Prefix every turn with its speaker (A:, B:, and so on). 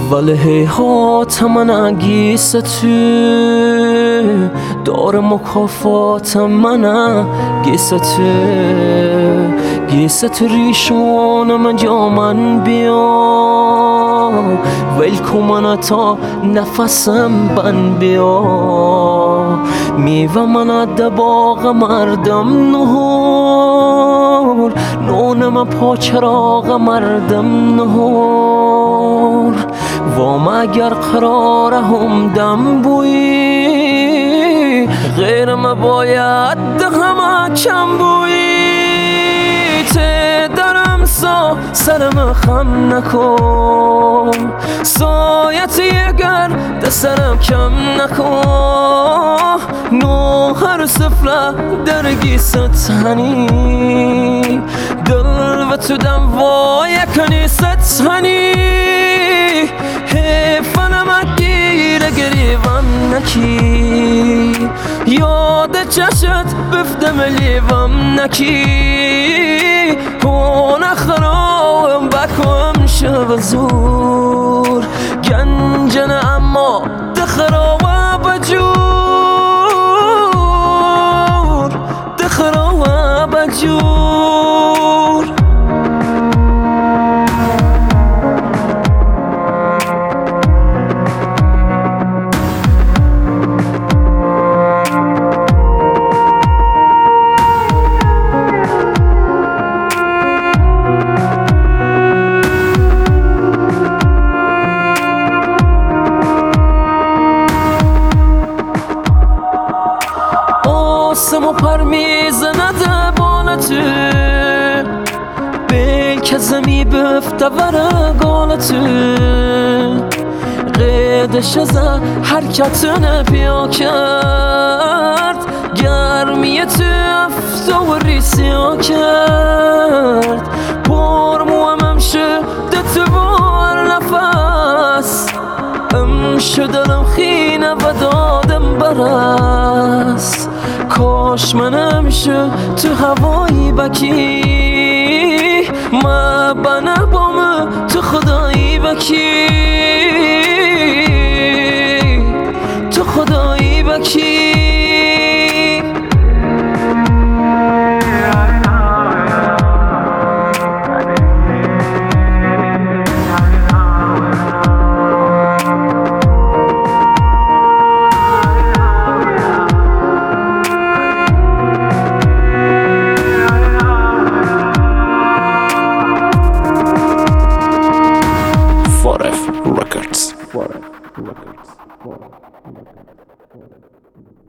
A: ولی هیهات من اگیستو دار مکافات من گیستو ریشون من جامن بیا ویلکو من تا نفسم بن بیا میوه من دباغ مردم نهور نونم پاچراغ مردم نهور وام اگر قرار هم دم بویی غیر ما باید همه کم بویی ته درم سا سرم خم نکن سایت اگر دسترم کم نکن نو هر سفله درگی ستهنی دل و تو دم وای کنی ستهنی حیفنم گیر گریوم نکی یاد چشت بفتم لیوم نکی اون خرام بکم شب زور گنجن اما دخرام بجور دخرام بجور آسمو پر میزنده بالتو بلکه زمی بفته ورگالتو قیدش از حرکتن پیا کرد گرمی تو افتا و ریسیا کرد برموام شده تو بار نفس شدم خینه و دادم برس کاش منم شد تو هوایی بکی ما بنا بام تو خدایی بکی تو خدایی بکی
B: Records.